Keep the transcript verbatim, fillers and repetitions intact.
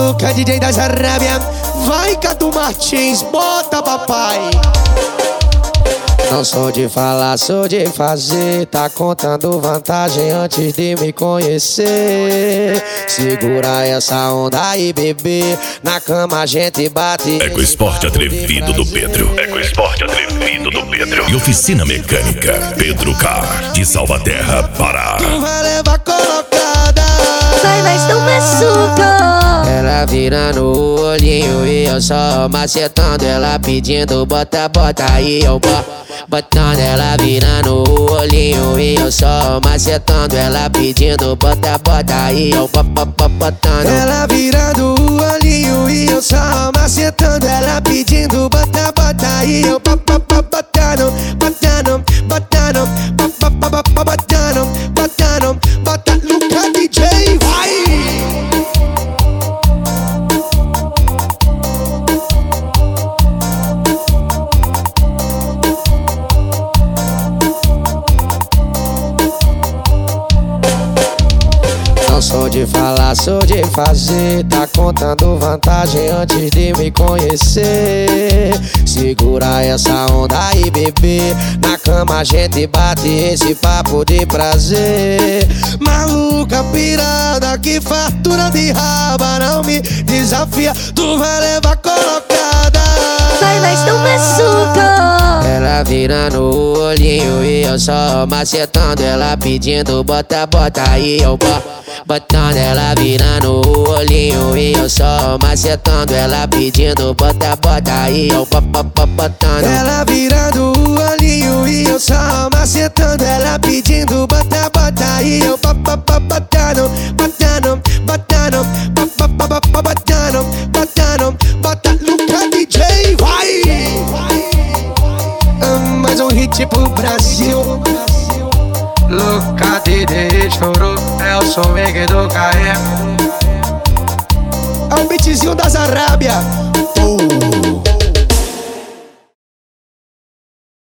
Maluca, D J das Arábia. Vai, Cadu Martins, bota papai. Não sou de falar, sou de fazer. Tá contando vantagem antes de me conhecer. Segura essa onda aí, bebê. Na cama a gente bate. Eco Esporte Atrevido do Pedro. Eco Esporte Atrevido do Pedro. E Oficina Mecânica Pedro Car, de Salvaterra, Pará. Tu vai levar colocada. Vai, mas não machuca. Ela virando o olhinho e eu só macetando. Ela pedindo bota, bota aí, eu boto. Botando ela virando o olhinho e eu só macetando. Ela pedindo bota, bota aí, eu botando. Ela virando o olhinho e eu só macetando. Ela pedindo bota, bota aí, eu botando, botando, botando, botando, botando, botando. Luca D J, vai! Não sou de falar, sou de fazer. Tá contando vantagem antes de me conhecer. Segura essa onda aí, bebê. Na cama a gente bate esse papo de prazer. Maluca pirada, que fartura de raba. Não me desafia, tu vai levar colocada. Vai, mas não machuca. Ela virando o olhinho e eu só macetando. Ela pedindo bota, bota aí, eu boto. Botando ela virando o olhinho e eu só macetando. Ela pedindo bota, bota aí, eu botando. Ela virando o olhinho e eu só macetando. Ela pedindo bota, bota aí, eu botando, botando, botando, botando, botando, botando. Luca D J, vai! Mais um hit pro Brasil. Luca D J chorou, é o som do Caê. É o beatzinho das Arábia.